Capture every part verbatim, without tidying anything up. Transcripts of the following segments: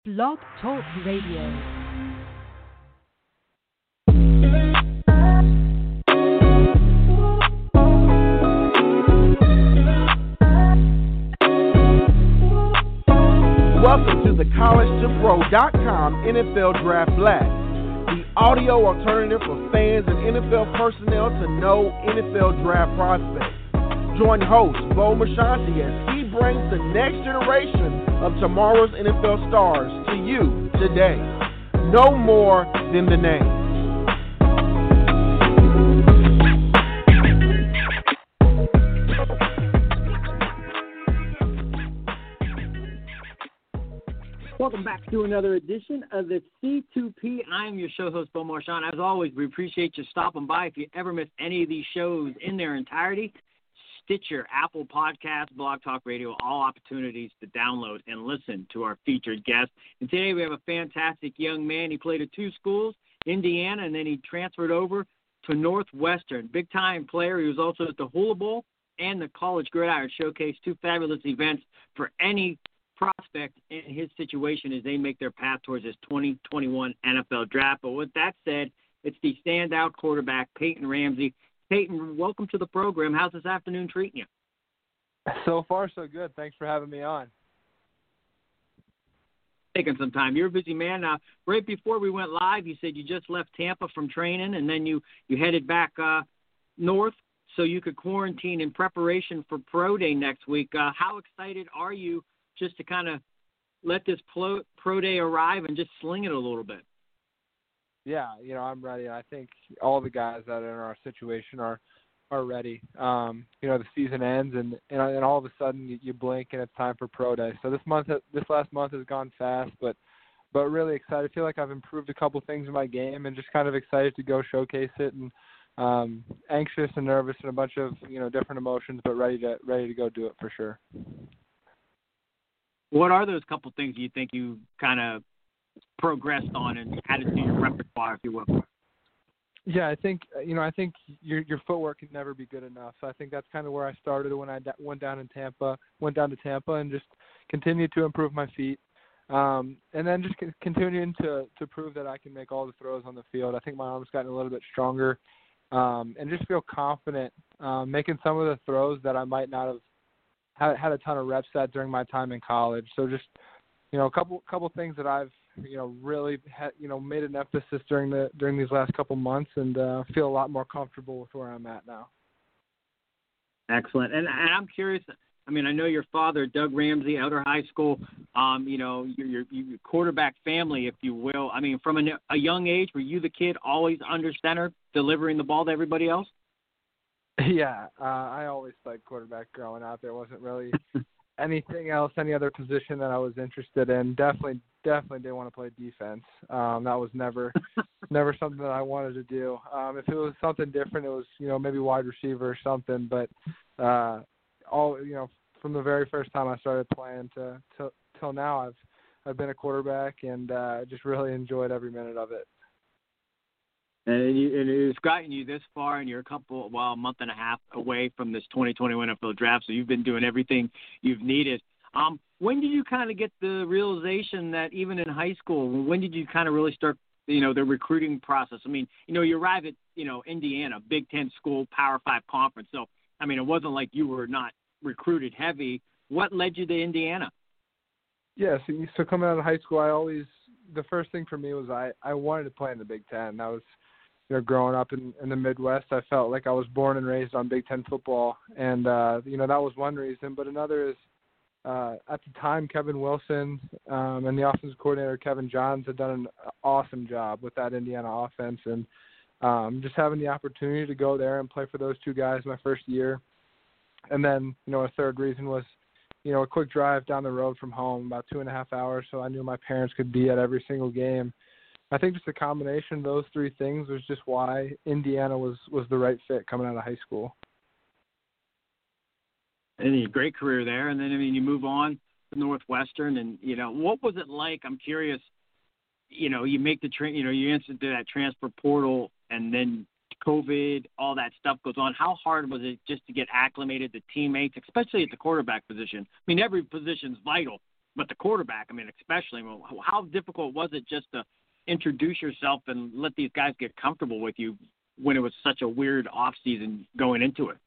Blog Talk Radio. Welcome to the college to pro dot com N F L Draft Blast, the audio alternative for fans and N F L personnel to know N F L draft prospects. Join host Bo Marchionte as he brings the next generation of tomorrow's N F L stars to you today. No more than the name. Welcome back to another edition of the C two P. I'm your show host, Bo Marchionte. As always, we appreciate you stopping by. If you ever miss any of these shows in their entirety, Stitcher, Apple Podcasts, Blog Talk Radio, all opportunities to download and listen to our featured guests. And today we have a fantastic young man. He played at two schools, Indiana, and then he transferred over to Northwestern. Big-time player. He was also at the Hula Bowl and the College Gridiron Showcase, two fabulous events for any prospect in his situation as they make their path towards this twenty twenty-one N F L Draft. But with that said, it's the standout quarterback, Peyton Ramsey. Peyton, welcome to the program. How's this afternoon treating you? So far, so good. Thanks for having me on. Taking some time. You're a busy man. Now, right before we went live, you said you just left Tampa from training, and then you, you headed back uh, north so you could quarantine in preparation for Pro Day next week. Uh, how excited are you just to kind of let this pro, pro Day arrive and just sling it a little bit? Yeah, you know, I'm ready. I think all the guys that are in our situation are are ready. Um, you know, the season ends, and, and and all of a sudden you, you blink and it's time for Pro Day. So this month, this last month has gone fast, but but really excited. I feel like I've improved a couple things in my game, and just kind of excited to go showcase it. And um, anxious and nervous and a bunch of you know different emotions, but ready to ready to go do it for sure. What are those couple things you think you kind of progressed on and added to your repertoire, if you will? Yeah, I think you know I think your your footwork can never be good enough. So I think that's kind of where I started when I da- went down in Tampa, went down to Tampa, and just continued to improve my feet, um, and then just c- continuing to to prove that I can make all the throws on the field. I think my arm's gotten a little bit stronger, um, and just feel confident um, making some of the throws that I might not have had, had a ton of reps at during my time in college. So just you know a couple couple things that I've you know, really, ha- you know, made an emphasis during the during these last couple months, and uh, feel a lot more comfortable with where I'm at now. Excellent, and, and I'm curious. I mean, I know your father, Doug Ramsey, Elder High School. Um, you know, your, your, your quarterback family, if you will. I mean, from a, a young age, were you the kid always under center, delivering the ball to everybody else? Yeah, uh, I always played quarterback growing up. There wasn't really anything else, any other position that I was interested in. Definitely, definitely didn't want to play defense. Um, that was never, never something that I wanted to do. Um, if it was something different, it was, you know, maybe wide receiver or something. But uh, all, you know, from the very first time I started playing to, to till now, I've, I've been a quarterback, and uh, just really enjoyed every minute of it. And, you, and it's gotten you this far, and you're a couple, well, a month and a half away from this twenty twenty-one N F L Draft, so you've been doing everything you've needed. Um, when did you kind of get the realization that even in high school, when did you kind of really start, you know, the recruiting process? I mean, you know, you arrive at, you know, Indiana, Big Ten school, Power Five conference. So, I mean, it wasn't like you were not recruited heavy. What led you to Indiana? Yeah, so, so coming out of high school, I always, the first thing for me was I, I wanted to play in the Big Ten. That was, you know, growing up in, in the Midwest, I felt like I was born and raised on Big Ten football. And, uh, you know, that was one reason. But another is, uh, at the time, Kevin Wilson um, and the offensive coordinator, Kevin Johns, had done an awesome job with that Indiana offense. And um, just having the opportunity to go there and play for those two guys my first year. And then, you know, a third reason was, you know, a quick drive down the road from home, about two and a half hours, so I knew my parents could be at every single game. I think just a combination of those three things was just why Indiana was, was the right fit coming out of high school. And a great career there. And then, I mean, you move on to Northwestern, and, you know, what was it like? I'm curious, you know, you make the, tra- you know, you answered to that transfer portal, and then COVID, all that stuff goes on. How hard was it just to get acclimated to teammates, especially at the quarterback position? I mean, every position's vital, but the quarterback, I mean, especially, how difficult was it just to introduce yourself and let these guys get comfortable with you when it was such a weird off season going into it?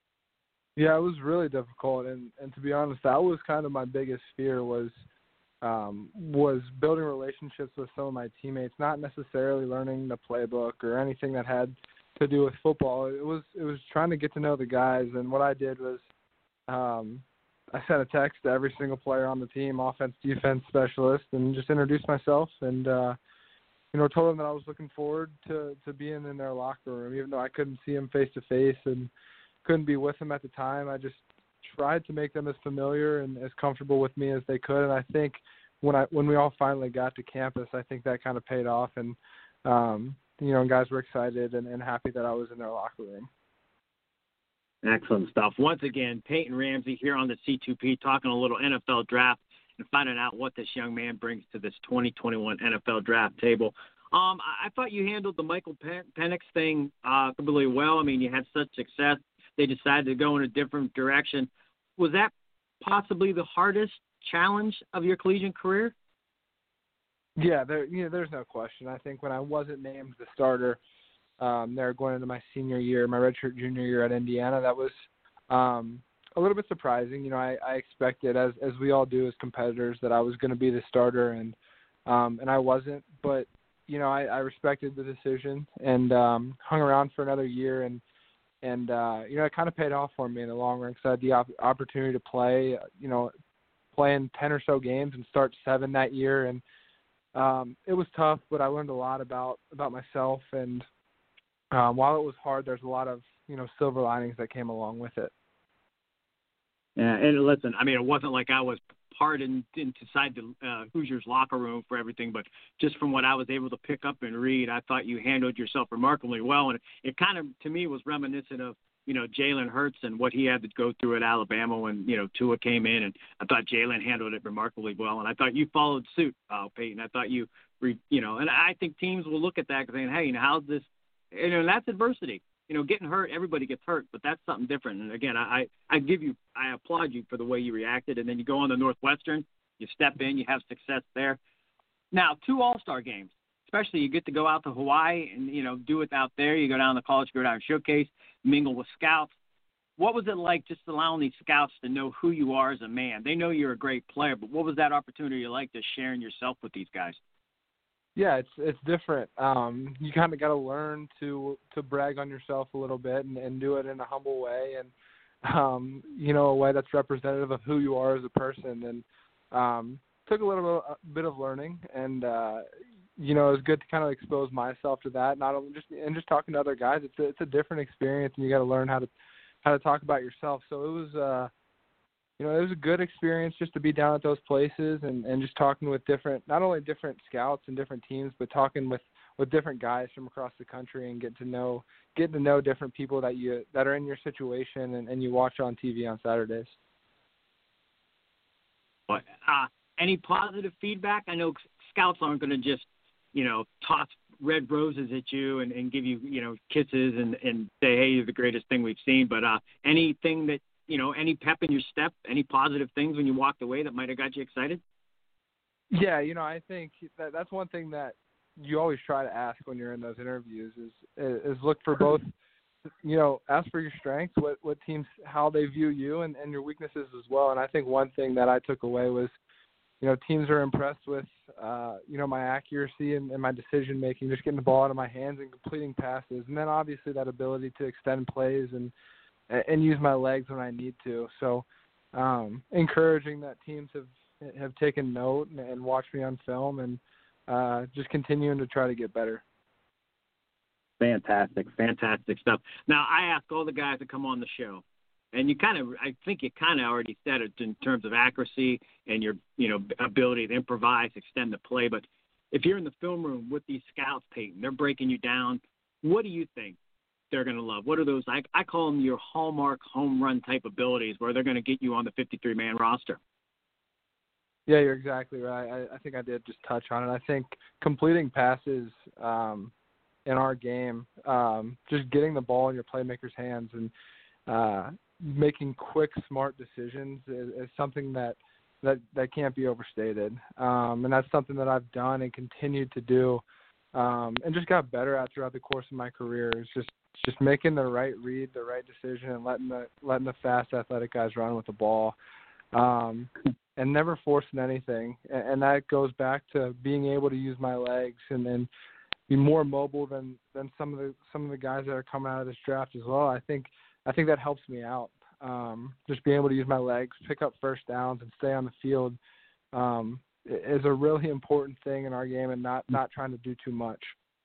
Yeah, it was really difficult, and, and to be honest, that was kind of my biggest fear was um, was building relationships with some of my teammates, not necessarily learning the playbook or anything that had to do with football. It was it was trying to get to know the guys, and what I did was um, I sent a text to every single player on the team, offense, defense, specialist, and just introduced myself and uh, you know, told them that I was looking forward to, to being in their locker room, even though I couldn't see them face to face and couldn't be with them at the time. I just tried to make them as familiar and as comfortable with me as they could. And I think when I when we all finally got to campus, I think that kind of paid off. And, um, you know, guys were excited and, and happy that I was in their locker room. Excellent stuff. Once again, Peyton Ramsey here on the C two P talking a little N F L draft and finding out what this young man brings to this twenty twenty-one N F L draft table. Um, I, I thought you handled the Michael Penix thing uh, really well. I mean, you had such success. They decided to go in a different direction. Was that possibly the hardest challenge of your collegiate career? Yeah, there, you know, there's no question. I think when I wasn't named the starter um, there going into my senior year, my redshirt junior year at Indiana, that was um, a little bit surprising. You know, I, I expected, as as we all do as competitors, that I was going to be the starter, and um, and I wasn't. But you know, I, I respected the decision and um, hung around for another year, and and uh, you know, it kind of paid off for me in the long run because I had the op- opportunity to play, you know, play in ten or so games and start seven that year, and um, it was tough, but I learned a lot about about myself, and um, while it was hard, there's a lot of, you know, silver linings that came along with it. Yeah, and listen, I mean, it wasn't like I was part in, inside the uh, Hoosiers locker room for everything, but just from what I was able to pick up and read, I thought you handled yourself remarkably well, and it, it kind of, to me, was reminiscent of, you know, Jalen Hurts and what he had to go through at Alabama when, you know, Tua came in, and I thought Jalen handled it remarkably well, and I thought you followed suit, uh, Peyton. I thought you, re, you know, and I think teams will look at that saying, hey, you know, how's this, you know, that's adversity. You know, getting hurt, everybody gets hurt, but that's something different. And again, I, I give you, I applaud you for the way you reacted. And then you go on to Northwestern, you step in, you have success there. Now, two All-Star games, especially you get to go out to Hawaii and, you know, do it out there. You go down to the College Gridiron Showcase, mingle with scouts. What was it like just allowing these scouts to know who you are as a man? They know you're a great player, but what was that opportunity like to sharing yourself with these guys? Yeah, it's it's different. Um, you kind of got to learn to to brag on yourself a little bit and, and do it in a humble way, and um, you know, a way that's representative of who you are as a person. And um, took a little bit of learning, and uh, you know, it was good to kind of expose myself to that. Not only just and just talking to other guys, it's a, it's a different experience, and you got to learn how to how to talk about yourself. So it was. Uh, You know, it was a good experience just to be down at those places and, and just talking with different, not only different scouts and different teams, but talking with, with different guys from across the country and get to know, getting to know different people that you, that are in your situation and, and you watch on T V on Saturdays. But, uh, any positive feedback? I know scouts aren't going to just, you know, toss red roses at you and, and give you, you know, kisses and, and say, hey, you're the greatest thing we've seen. But uh, anything that, you know, any pep in your step, any positive things when you walked away that might have got you excited? Yeah, you know, I think that that's one thing that you always try to ask when you're in those interviews is is look for both, you know, ask for your strengths, what, what teams, how they view you, and, and your weaknesses as well. And I think one thing that I took away was, you know, teams are impressed with, uh, you know, my accuracy and, and my decision-making, just getting the ball out of my hands and completing passes. And then obviously that ability to extend plays and, and use my legs when I need to. So um, encouraging that teams have have taken note and, and watched me on film and uh, just continuing to try to get better. Fantastic, fantastic stuff. Now, I ask all the guys that come on the show, and you kind of, I think you kind of already said it in terms of accuracy and your, you know, ability to improvise, extend the play. But if you're in the film room with these scouts, Peyton, they're breaking you down, what do you think they're going to love? What are those? I, I call them your hallmark home run type abilities where they're going to get you on the fifty-three man roster. Yeah, you're exactly right. I, I think I did just touch on it. I think completing passes um, in our game, um, just getting the ball in your playmaker's hands and uh, making quick, smart decisions is, is something that that that can't be overstated. Um, and that's something that I've done and continued to do, um, and just got better at throughout the course of my career. It's just just making the right read, the right decision, and letting the letting the fast, athletic guys run with the ball, um, and never forcing anything. And, and that goes back to being able to use my legs and then be more mobile than, than some of the some of the guys that are coming out of this draft as well. I think I think that helps me out. Um, just being able to use my legs, pick up first downs, and stay on the field um, is a really important thing in our game, and not, not trying to do too much.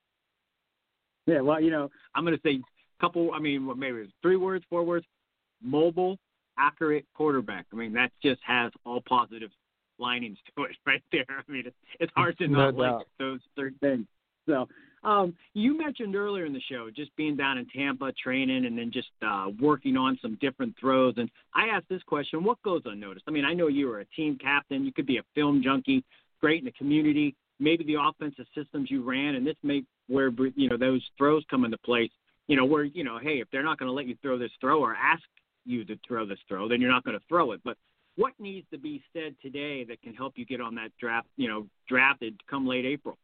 Yeah, well, you know, I'm going to say a couple, I mean, maybe it's three words, four words, mobile, accurate quarterback. I mean, that just has all positive linings to it right there. I mean, it's, it's hard to not No doubt. like those three things. So um, you mentioned earlier in the show just being down in Tampa training and then just uh, working on some different throws. And I asked this question, what goes unnoticed? I mean, I know you were a team captain. You could be a film junkie, great in the community. Maybe the offensive systems you ran, and this may where, you know, those throws come into place, you know, where, you know, hey, if they're not going to let you throw this throw or ask you to throw this throw, then you're not going to throw it. But what needs to be said today that can help you get on that draft, you know, drafted come late April?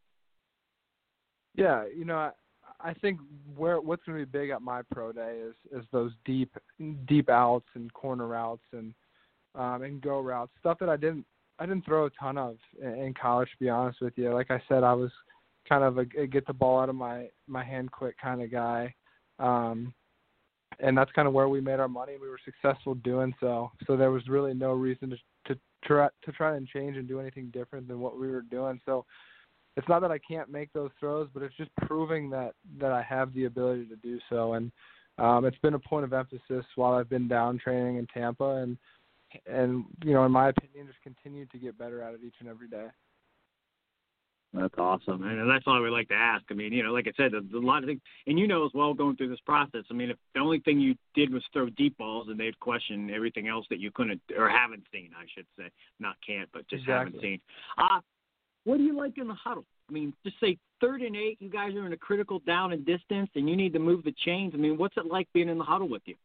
Yeah, you know, I, I think where what's going to be big at my pro day is is those deep deep outs and corner routes and um, and go routes, stuff that I didn't I didn't throw a ton of in, in college, to be honest with you. Like I said, I was kind of a, a get the ball out of my, my hand quick kind of guy, um, and that's kind of where we made our money. We were successful doing so, so there was really no reason to to try to try and change and do anything different than what we were doing. So. It's not that I can't make those throws, but it's just proving that, that I have the ability to do so. And um, it's been a point of emphasis while I've been down training in Tampa. And, and you know, in my opinion, just continue to get better at it each and every day. That's awesome. And that's all we like to ask. I mean, you know, like I said, there's a lot of things. And you know as well going through this process, I mean, if the only thing you did was throw deep balls and they'd question everything else that you couldn't or haven't seen, I should say. Not can't, but just Exactly. haven't seen. Uh, What do you like in the huddle? I mean, just say third and eight, you guys are in a critical down and distance, and you need to move the chains. I mean, what's it like being in the huddle with you?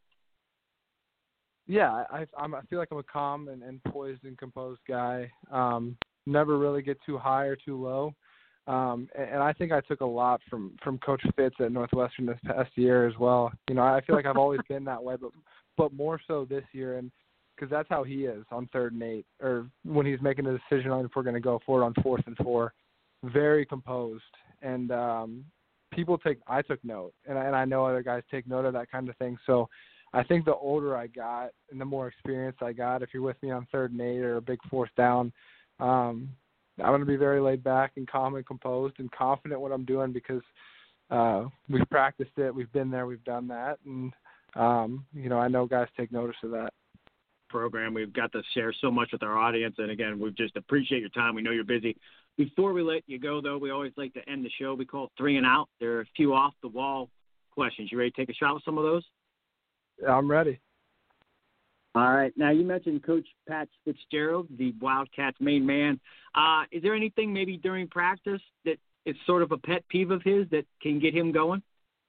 Yeah, I I'm, I feel like I'm a calm and, and poised and composed guy. Um, never really get too high or too low. Um, and, and I think I took a lot from, from Coach Fitz at Northwestern this past year as well. You know, I feel like I've always been that way, but but more so this year, and because that's how he is on third and eight, or when he's making a decision on if we're going to go for it on fourth and four. Very composed, and um, people take. I took note, and, and I know other guys take note of that kind of thing. So, I think the older I got and the more experience I got, if you're with me on third and eight or a big fourth down, um, I'm going to be very laid back and calm and composed and confident what I'm doing because uh, we've practiced it, we've been there, we've done that, and um, you know I know guys take notice of that. Program. We've got to share so much with our audience. And again, we just appreciate your time. We know you're busy. Before we let you go, though, we always like to end the show. We call it three and out. There are a few off the wall questions. You ready to take a shot with some of those? I'm ready. All right. Now, you mentioned Coach Pat Fitzgerald, the Wildcats main man. Uh, is there anything maybe during practice that is sort of a pet peeve of his that can get him going?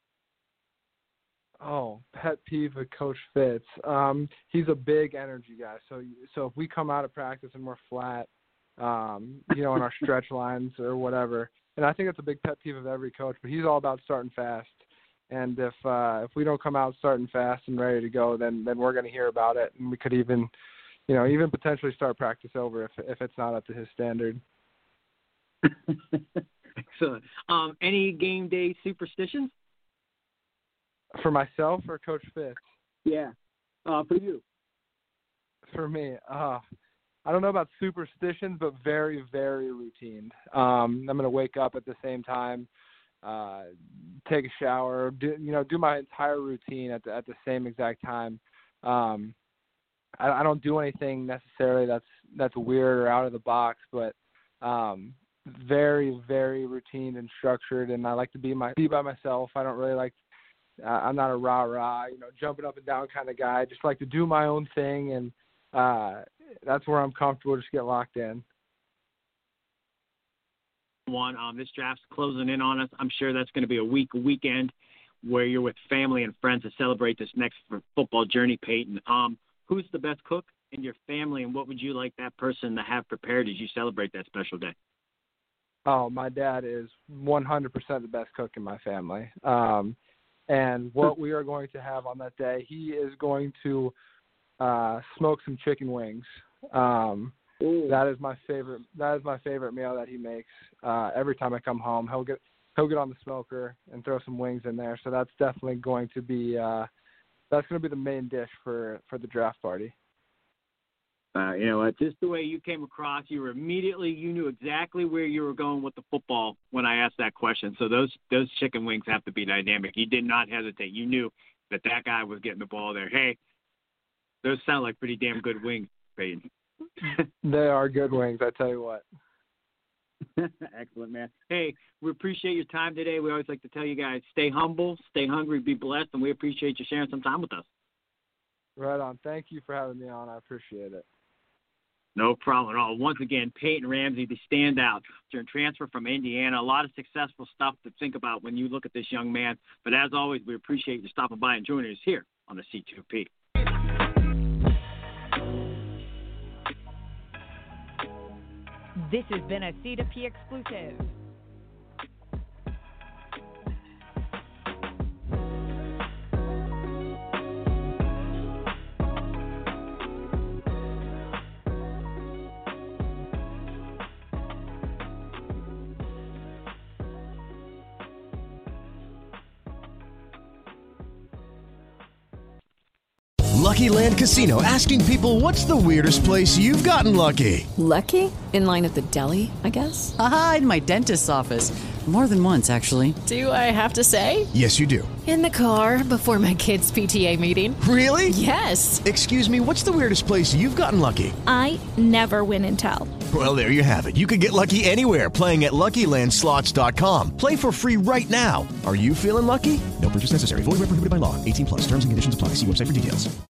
Oh, pet peeve of Coach Fitz. Um, he's a big energy guy. So, so if we come out of practice and we're flat, um, you know, in our stretch lines or whatever, and I think that's a big pet peeve of every coach. But he's all about starting fast. And if uh, if we don't come out starting fast and ready to go, then then we're going to hear about it, and we could even, you know, even potentially start practice over if if it's not up to his standard. Excellent. Um, any game day superstitions? For myself or Coach Fitz? Yeah, uh, for you. For me, uh, I don't know about superstitions, but very, very routine. Um, I'm going to wake up at the same time, uh, take a shower, do, you know, do my entire routine at the, at the same exact time. Um, I, I don't do anything necessarily that's that's weird or out of the box, but um, very, very routine and structured. And I like to be my be by myself. I don't really like. Uh, I'm not a rah-rah, you know, jumping up and down kind of guy. I just like to do my own thing, and uh, that's where I'm comfortable. Just get locked in. One, um, this draft's closing in on us. I'm sure that's going to be a week, a weekend where you're with family and friends to celebrate this next football journey, Peyton. Um, who's the best cook in your family, and what would you like that person to have prepared as you celebrate that special day? Oh, my dad is one hundred percent the best cook in my family. Um, and what we are going to have on that day, he is going to uh, smoke some chicken wings. Um, that is my favorite. That is my favorite meal that he makes. Uh, every time I come home, he'll get he'll get on the smoker and throw some wings in there. So that's definitely going to be uh, that's going to be the main dish for, for the draft party. Uh, you know what? Just the way you came across, you were immediately, you knew exactly where you were going with the football when I asked that question. So those those chicken wings have to be dynamic. You did not hesitate. You knew that that guy was getting the ball there. Hey, those sound like pretty damn good wings, Peyton. They are good wings, I tell you what. Excellent, man. Hey, we appreciate your time today. We always like to tell you guys, stay humble, stay hungry, be blessed, and we appreciate you sharing some time with us. Right on. Thank you for having me on. I appreciate it. No problem at all. Once again, Peyton Ramsey, the standout, during transfer from Indiana. A lot of successful stuff to think about when you look at this young man. But as always, we appreciate you stopping by and joining us here on the C two P. This has been a C two P exclusive. Lucky Land Casino, asking people, what's the weirdest place you've gotten lucky? Lucky? In line at the deli, I guess? Aha, in my dentist's office. More than once, actually. Do I have to say? Yes, you do. In the car before my kids' P T A meeting. Really? Yes. Excuse me, what's the weirdest place you've gotten lucky? I never win and tell. Well, there you have it. You can get lucky anywhere, playing at Lucky Land Slots dot com. Play for free right now. Are you feeling lucky? No purchase necessary. Void where prohibited by law. eighteen plus. Terms and conditions apply. See website for details.